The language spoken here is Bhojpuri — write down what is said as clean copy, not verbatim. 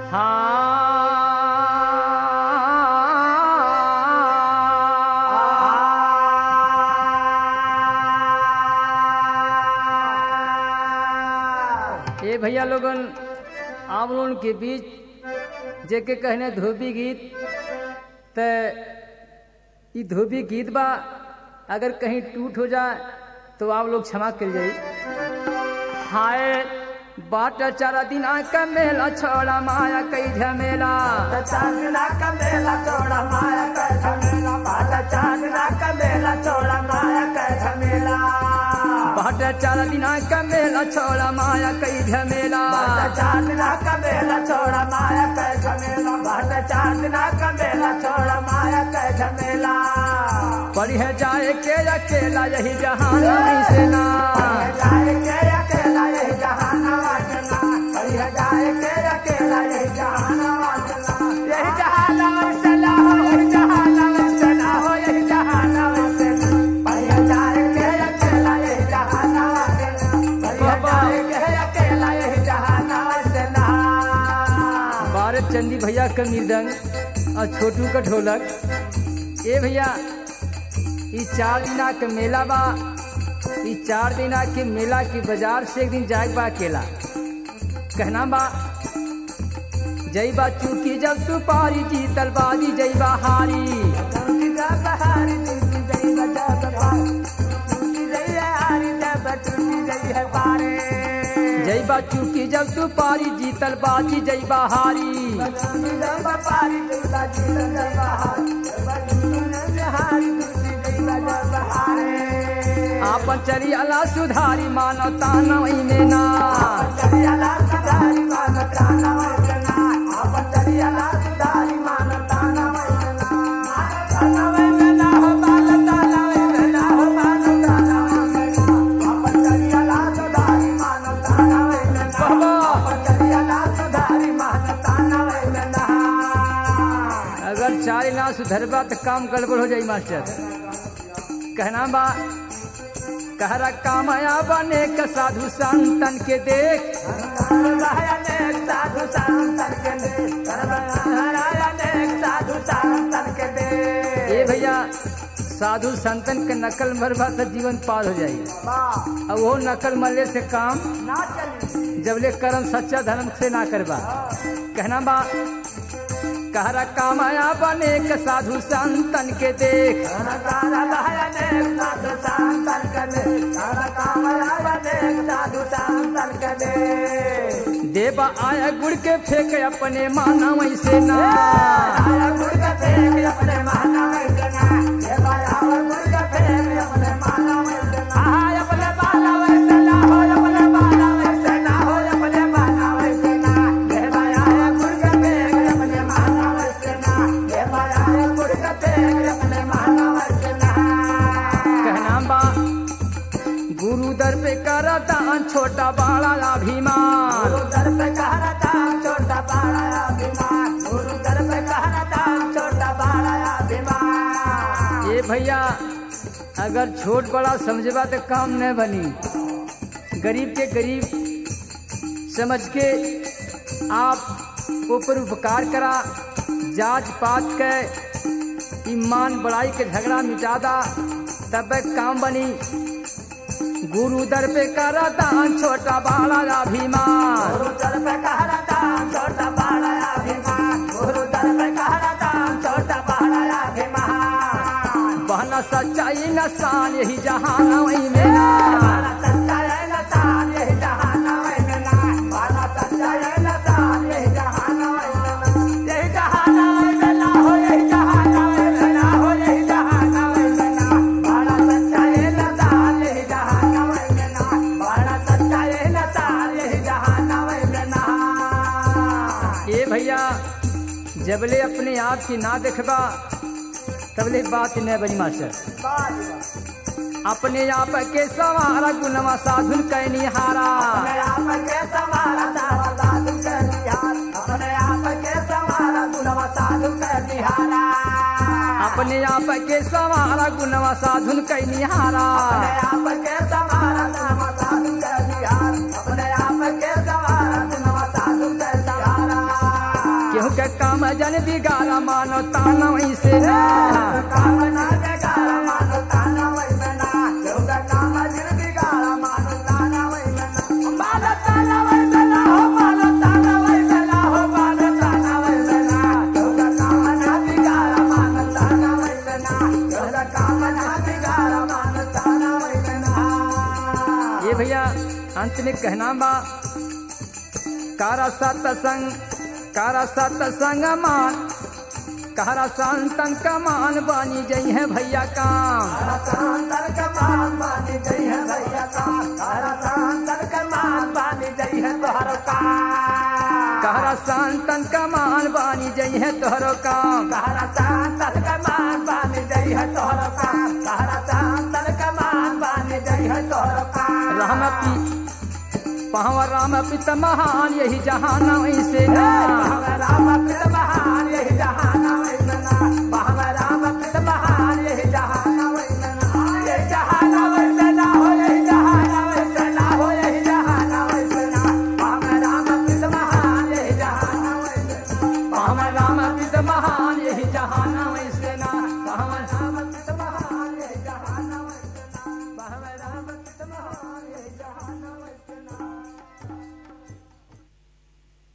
ये भैया लोगन आप लोगन के बीच जेके कहने धोबी गीत ते ई धोबी गीत बा अगर कहीं टूट हो जाए तो आप लोग क्षमा कर जाइए। हाय बाट चारा दिन का मेला छोड़ा माया कई झमेला चांदना का मेला छोड़ा माया का झमेला बाट चांदना का मेला छोड़ा माया का झमेला बाट चारा दिन का मेला छोड़ा माया कई झमेला चांदना का मेला छोड़ा माया का झमेला बाट चांदना का मेला छोड़ा माया का झमेला पढ़ जाए के अकेला यही जहान से ना जाए के अकेला यही जहान वासना पढ़ जाए के अकेला यही जहान वासना यही जहान वासना हो यही जहान वासना हो यही जहान वासना पढ़ जाए के अकेला यही जहान वासना पढ़ जाए के अकेला यही जहान वासना। भारत चंदी भैया का मृदंग और छोटू का ढोलक। ए भैया ई 4 दिना के मेला बा। ई 4 दिना के मेला की बाजार से एक दिन जाए बा अकेला कहना बा जईबा चूकी जब तू पारी जीतल बाजी जईबा हारी जईबा चूकी जब तू पारी जीतल बाजी जईबा हारी आपन चरियाला सुधारी मानो ताना में ना अगर चार ना सुधरबा तो काम गड़बड़ हो जाई मास्टर। कहना बा कहरा कामया बने का साधु संतन के देख साधु संतन के देख ये भैया साधु संतन के नकल मरबा तो जीवन पार हो जाई। अब वो नकल मरले से काम ना चली जबले कर्म सच्चा धर्म से ना करबा। कहना बा कहरा कामया बने का साधु संतन के देख देवा आया गुड़ के फेंक अपने माना वैसे ना गुरु दर पे करा दान छोटा बड़ा अभिमान दर पे कहरा दान छोटा बड़ा अभिमान गुरु दर पे कहरा दान छोटा बड़ा अभिमान। ये भैया अगर छोट बड़ा समझबा तो काम न बनी। गरीब के गरीब समझ के आप ऊपर उपकार करा जांच पात के ईमान बड़ाई के झगड़ा मिटादा तब काम बनी। गुरु दर पे करा दान छोटा बड़ा अभिमान गुरु दर पे कहरा दान छोटा बड़ा अभिमान गुरु दर पे कहरा दान छोटा बड़ा अभिमान। बहना सच्चाई नसान यही जहान वही में ना सच्चाई नसान यही जहान वही में ना बाला सच्चाई नसान यही जहान वही में ना यही जहान वही में ना हो यही जहान वही में ना हो यही जहान वही में ना बाला सच्चाई नसान यही जहान वही में ना बाला सच्चाई नसान यही जहान वही में ना। ये भैया जबले अपने आप की ना देखबा तबले बात न बनी मास्टर। अपने आप के सवारा गुणवा साधुन कैनी हारा अपने आप के सवारा साधु के निहार अपने आप के सवारा गुणवा साधु के निहारा अपने आप के सवारा गुणवा साधुन कैनी हारा अपने आप के सवारा साधु के निहार अपने आप के सवारा गुणवा साधु के सहारा। जन बिगाड़ा मानो ताना वैसे ना कामना बिगाड़ा मानो ताना वैसे ना केहू काम जिन बिगाड़ा मानो ताना वैसे ना मानो ताना वैसे ना हो मानो ताना वैसे ना हो मानो ताना वैसे ना केहू कामना बिगाड़ा मानो ताना वैसे ना केहू कामना बिगाड़ा मानो ताना वैसे ना ये भैया अंत में कहना बा कारा सतसंग मान कहरा संतन का मान बानी जई है भैया काम संतर का मान बानी जई है भैया काम संतर का मान बानी जई है तोहरो काम कहरा संतन का मान बानी जई है तोहरो काम कहरा संतर का मान बानी जई है तोहरो काम कहरा संतर का मान बानी जई है तोहरो काम राम पिता महान यही जहान ऐसे ना राम पिता महान यही जहान